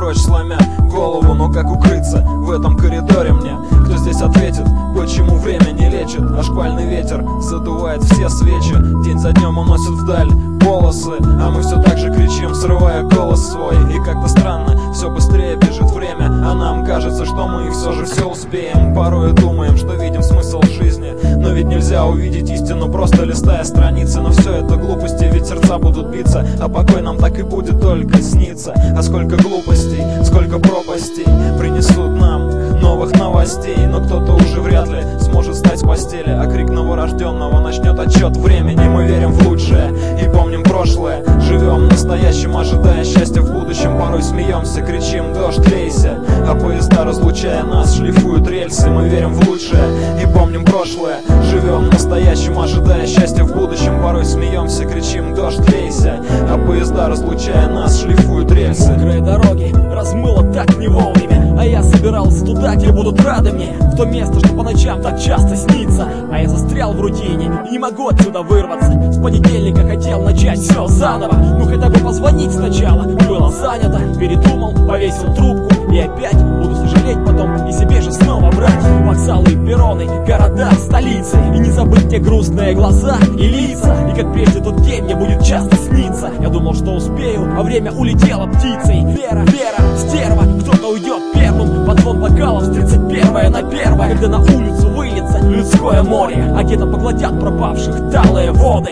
прочь, сломя голову. Но как укрыться в этом коридоре мне? Кто здесь ответит, почему время не лечит? А шквальный ветер задувает все свечи, день за днем уносит вдаль волосы, а мы все так же кричим, срывая голос свой. И как-то странно, все быстрее бежит время, а нам кажется, что мы все же все успеем. Порой думаем, что видим смысл жизни, но ведь нельзя увидеть истину, просто листая страницы. Но все это глупости, ведь сердца будут биться, а покой нам так и будет только сниться. А сколько глупостей, сколько пропастей принесут нам новых новостей. Но кто-то уже вряд ли сможет встать с постели, а крик новорожденного начнет отсчет времени. Мы верим в лучшее и помним прошлое, живем настоящим, ожидая счастья в будущем. Порой смеемся, кричим: дождь, лейся, а поезда, разлучая нас, шлифуют рельсы. Мы верим в лучшее и помним прошлое, живем настоящим, ожидая счастья в будущем. Порой смеемся, кричим: дождь, лейся, а поезда, разлучая нас, шлифуют рельсы. Мокрые дороги размыло так не вовремя, а я собирался туда, где будут рады мне, в то место, что по ночам так часто снится. А я застрял в рутине и не могу отсюда вырваться. С понедельника хотел начать все заново, ну хотя бы позвонить сначала, было занято. Передумал, повесил трубку и опять буду сожалеть потом и себе же снова брать. Вокзалы и перроны, города, столицы, и не забыть те грустные глаза и лица. И как прежде тот день мне будет часто сниться. Я думал, что успею, а время улетело птицей. Вера, стерва, кто-то уйдет первым под звон бокалов с 31 на 1, когда на улицу выльется людское море, а где-то поглотят пропавших талые воды.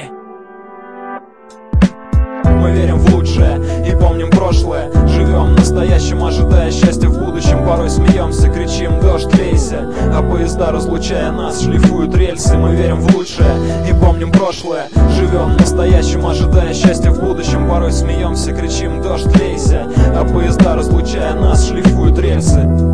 Мы верим в лучшее и помним прошлое, живем настоящим, ожидая счастья в будущем. Порой смеемся, кричим: дождь, лейся, а поезда, разлучая нас, шлифуют рельсы. Мы верим в лучшее и помним прошлое, живем настоящим, ожидая счастья в будущем. Порой смеемся, кричим: дождь, лейся, а поезда, разлучая нас, шлифуют рельсы.